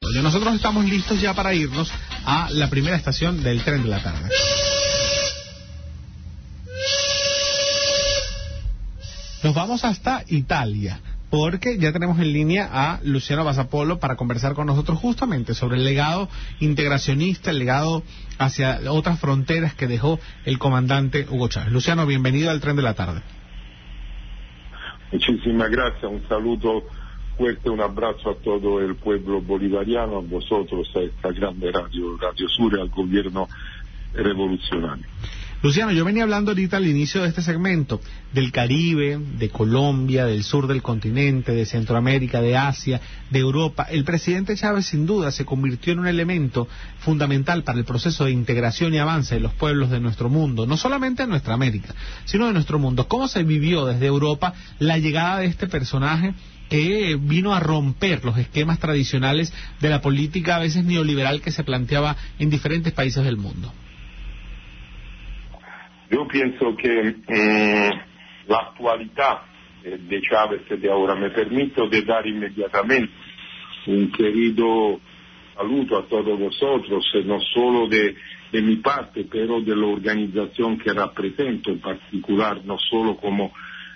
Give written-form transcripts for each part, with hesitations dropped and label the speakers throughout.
Speaker 1: desarrollo. Nosotros estamos listos ya para irnos a la primera estación del tren de la tarde. Nos vamos hasta Italia, porque ya tenemos en línea a Luciano Bassapolo para conversar con nosotros justamente sobre el legado integracionista, el legado hacia otras fronteras que dejó el comandante Hugo Chávez. Luciano, bienvenido al tren de la tarde.
Speaker 2: Muchísimas gracias, un saludo fuerte, un abrazo a todo el pueblo bolivariano, a vosotros, a esta grande Radio Sur, al gobierno revolucionario.
Speaker 1: Luciano, yo venía hablando ahorita al inicio de este segmento del Caribe, de Colombia, del sur del continente, de Centroamérica, de Asia, de Europa. El presidente Chávez sin duda se convirtió en un elemento fundamental para el proceso de integración y avance de los pueblos de nuestro mundo, no solamente de nuestra América, sino de nuestro mundo. ¿Cómo se vivió desde Europa la llegada de este personaje que vino a romper los esquemas tradicionales de la política a veces neoliberal que se planteaba en diferentes países del mundo?
Speaker 2: Yo pienso que la actualidad de Chávez de ahora me permite de dar inmediatamente un querido saludo a todos vosotros, no solo de mi parte, pero de la organización que represento en particular, no solo como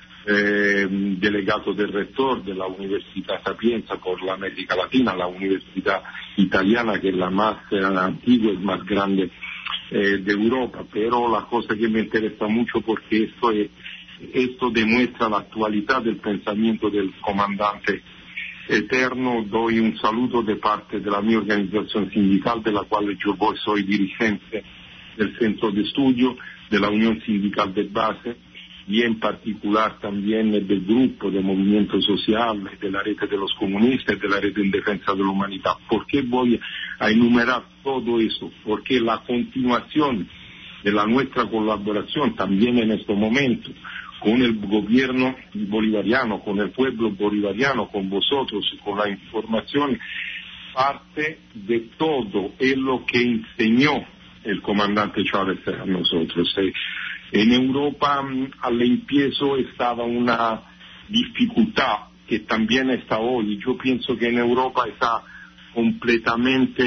Speaker 2: delegado del rector de la Universidad Sapienza por la América Latina, la universidad italiana que es la más antigua y más grande de Europa, pero la cosa que me interesa mucho porque esto demuestra la actualidad del pensamiento del comandante eterno. Doy un saludo de parte de la mi organización sindical, de la cual yo soy dirigente del centro de estudio, de la Unión Sindical de Base, y en particular también del grupo de movimiento social, de la red de los comunistas, de la red en defensa de la humanidad. ¿Por qué voy a enumerar todo eso? Porque la continuación de la nuestra colaboración también en este momento con el gobierno bolivariano, con el pueblo bolivariano, con vosotros, con la información, parte de todo es lo que enseñó el comandante Chávez a nosotros. En Europa al empiezo estaba una dificultad que también está hoy. Yo pienso que en Europa está completamente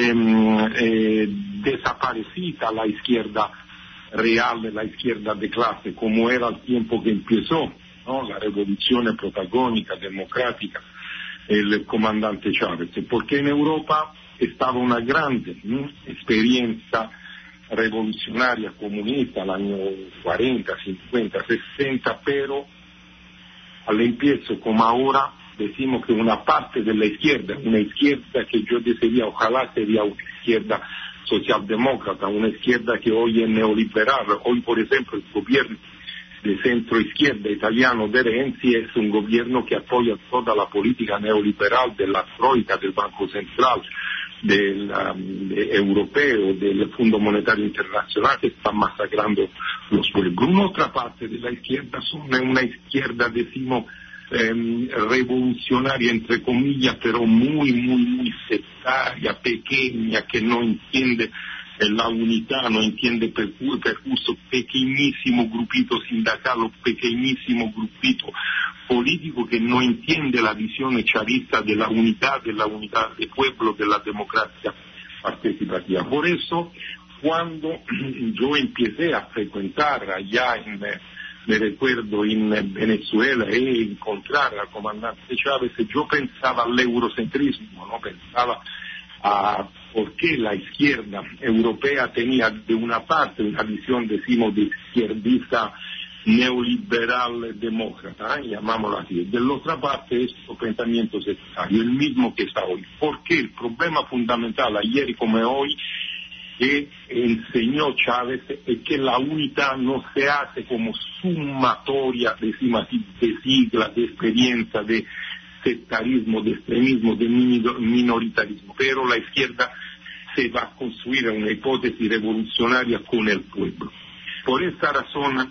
Speaker 2: desaparecida la izquierda real, la izquierda de clase, como era al tiempo que empezó, ¿no? La revolución protagónica, democrática, el comandante Chávez. Porque en Europa estaba una grande experiencia revolucionaria comunista al año 40, 50, 60, pero al empiezo como ahora decimos que una parte de la izquierda, una izquierda que yo desearía, ojalá sería una izquierda socialdemócrata, una izquierda que hoy es neoliberal. Hoy, por ejemplo, el gobierno de centro izquierda italiano de Renzi es un gobierno que apoya toda la política neoliberal de la troika, del Banco Central, del europeo, del Fondo Monetario Internacional, que está masacrando los pueblos. Una otra parte de la izquierda son una izquierda, decimos, revolucionaria, entre comillas, pero muy sectaria, pequeña, que no entiende la unidad, no entiende percurso, pequeñísimo grupito sindical, pequeñísimo grupito político que no entiende la visión chavista de la unidad del pueblo, de la democracia participativa. Por eso, cuando yo empecé a frecuentar allá me recuerdo en Venezuela e encontrar al comandante Chávez, yo pensaba al eurocentrismo, no pensaba a por qué la izquierda europea tenía de una parte una visión, decimos, de izquierdista neoliberal demócrata, llamámoslo así. De la otra parte, estos pensamientos sectarios, el mismo que está hoy. Porque el problema fundamental, ayer como hoy, que enseñó Chávez es que la unidad no se hace como sumatoria, decimos así, de siglas, de experiencia, de sectarismo, de extremismo, de minoritarismo, pero la izquierda se va a construir una hipótesis revolucionaria con el pueblo. Por esa razón,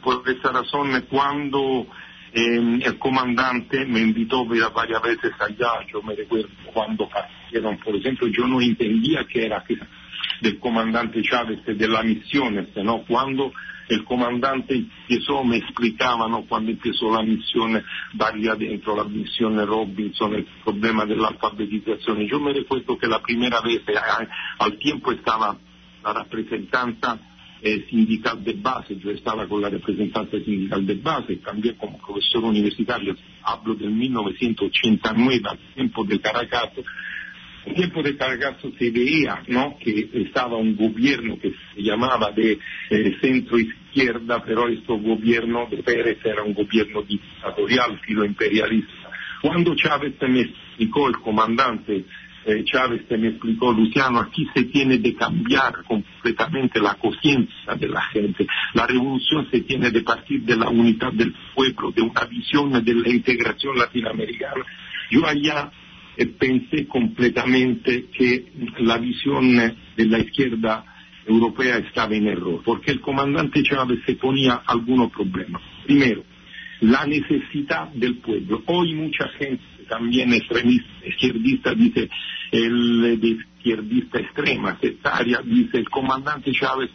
Speaker 2: cuando el comandante me invitó varias veces allá, yo me recuerdo cuando partieron, por ejemplo, yo no entendía qué era del comandante Chávez y de las misiones, ¿no? Cuando el comandante empezó, me explicaba, ¿no? Cuando empezó la misión Dagli Adentro, la misión Robinson, el problema de la alfabetización. Yo me recuerdo que la primera vez, al tiempo estaba la representante sindical de base, yo estaba con la representante sindical de base, también como profesor universitario, hablo del 1989, al tiempo de Caracazo. En tiempo de Caracazo se veía, ¿no?, que estaba un gobierno que se llamaba de centro izquierda, pero este gobierno de Pérez era un gobierno dictatorial, filoimperialista. Cuando Chávez me explicó, el comandante Chávez me explicó, Luciano, aquí se tiene de cambiar completamente la conciencia de la gente. La revolución se tiene de partir de la unidad del pueblo, de una visión de la integración latinoamericana. Yo allá pensé completamente que la visión de la izquierda europea estaba en error, porque el comandante Chávez se ponía algunos problemas. Primero, la necesidad del pueblo. Hoy mucha gente, también extremista, izquierdista, dice, el de izquierdista extrema, sectaria, dice el comandante Chávez.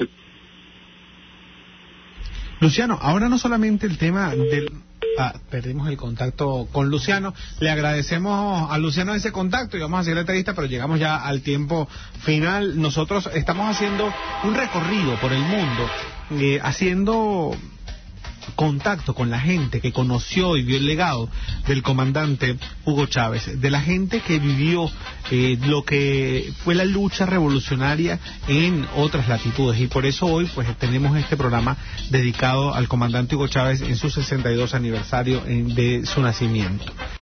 Speaker 1: Luciano, ahora no solamente el tema del... perdimos el contacto con Luciano. Le agradecemos a Luciano ese contacto y vamos a seguir la entrevista, pero llegamos ya al tiempo final. Nosotros estamos haciendo un recorrido por el mundo, haciendo contacto con la gente que conoció y vio el legado del comandante Hugo Chávez, de la gente que vivió lo que fue la lucha revolucionaria en otras latitudes, y por eso hoy pues tenemos este programa dedicado al comandante Hugo Chávez en su 62 aniversario de su nacimiento.